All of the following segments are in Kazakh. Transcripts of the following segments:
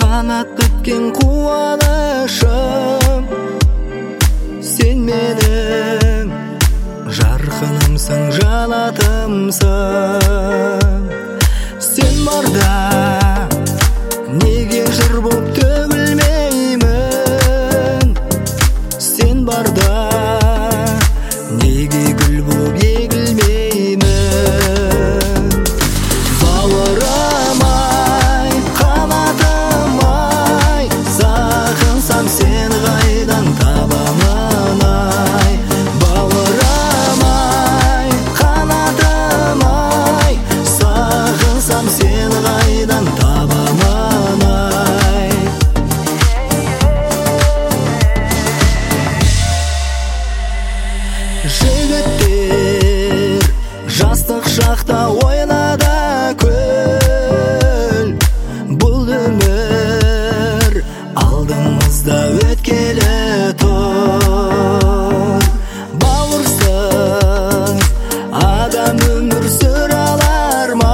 қанат біткен қуанышым, сен менің жарқынымсың, жанатымсың. Сен барда неге жыр боп төгілмеймін, сен барда неге гүл боп егілмеймін. Бауырым ай, қанатым ай, сағынсам сені қайдан табамын ай. Бауырым ай, қанатым ай, сағынсам сені қайдан табамын ай. Жігіттер жастық шақта ойнады көл, бұл өмір алдымызда өткелі тұр. Бауырсыз адам өмір сүре алар ма,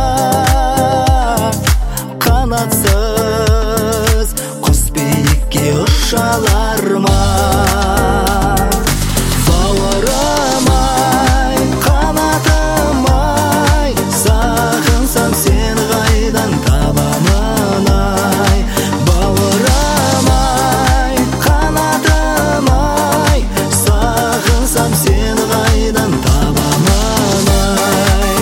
қанатсыз құс биікке ұша алар ма? Бауырым ай, қанатым ай, сағынсам сені қайдан табамын ай. Бауырым ай, қанатым ай, сағынсам сені қайдан табамын ай.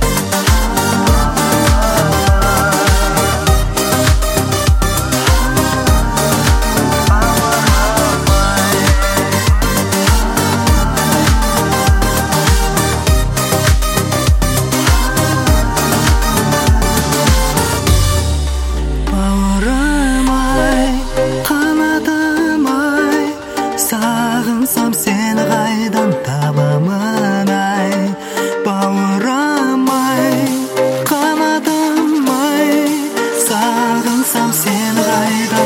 Бауырым ай, қанатым ай, сағынсам сені қайдан табамын ай. Бауырым ай, қанатым ай, сағынсам сені қайдан